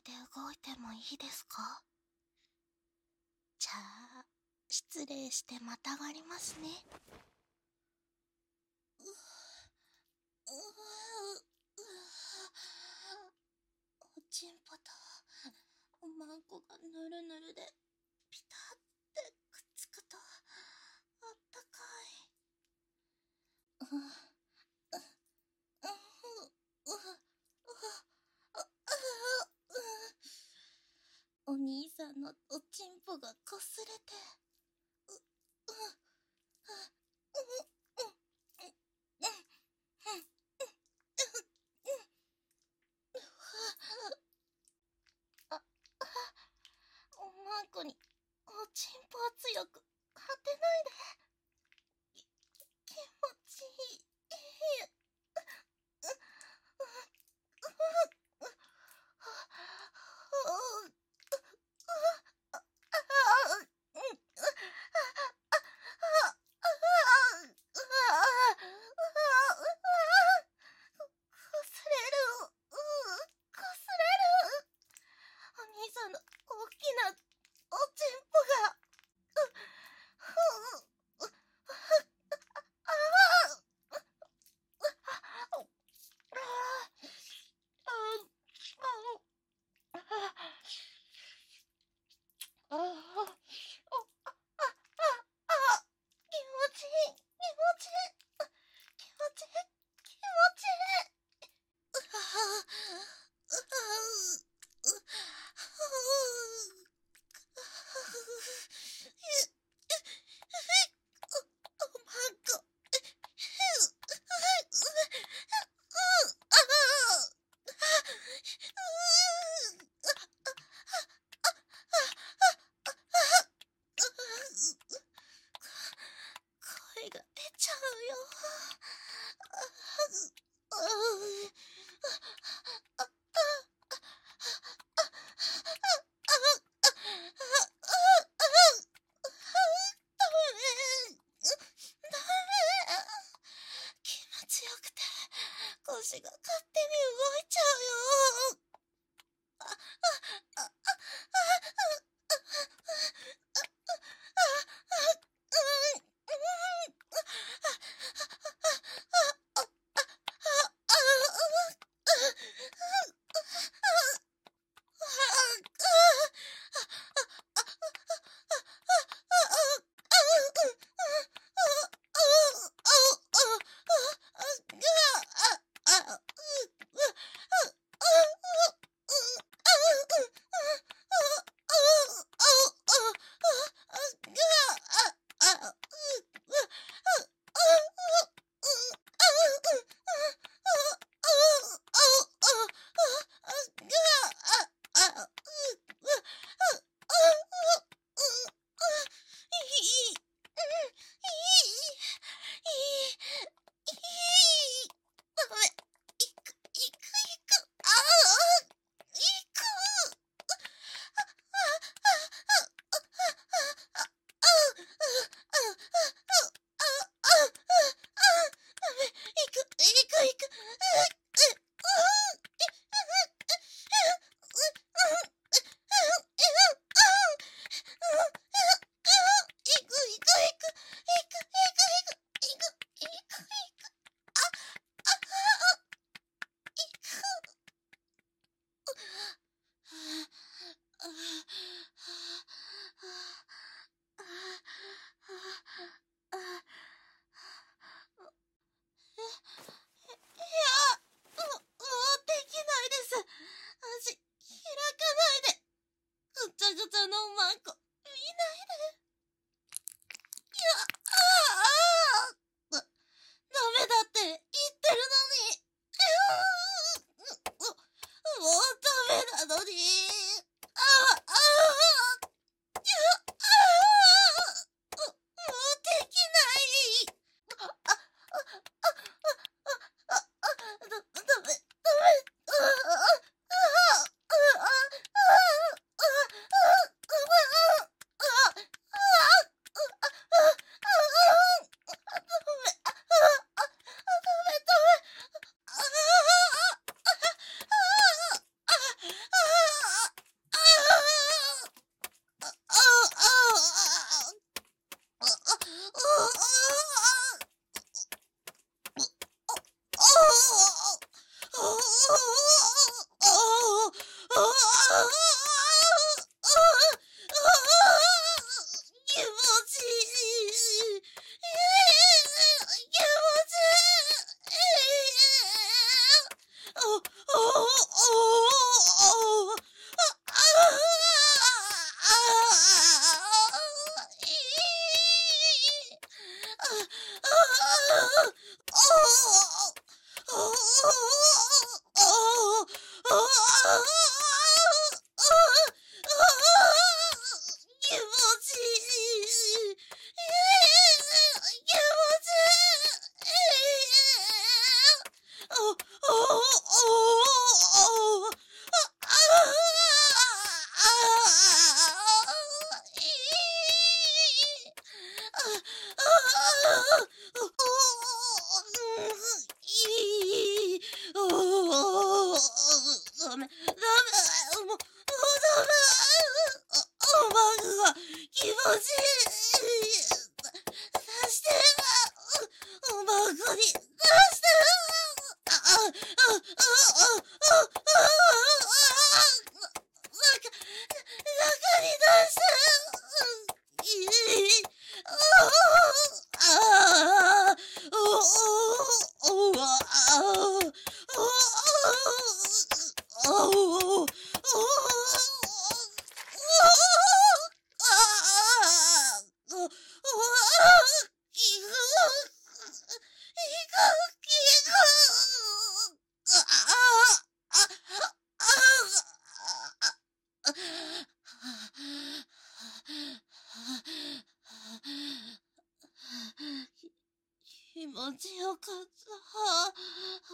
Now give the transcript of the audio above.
て動いてもいいですか？じゃあ、失礼してまたがりますね。おちんぽとおまんこがぬるぬるでピタってくっつくとあったかい。お兄さんのおちんぽがこすれて、おまんこにおちんぽを強く当てないで。気持ちいい。こすれる。こすれる。お兄さんの大きなおちんぽが。声が出ちゃうよ。気持ちよくて腰が勝手に動いちゃうよ。 もうダメ。マグが気持ちいい。出して。マグに出して。中に出して。気持ちよかった。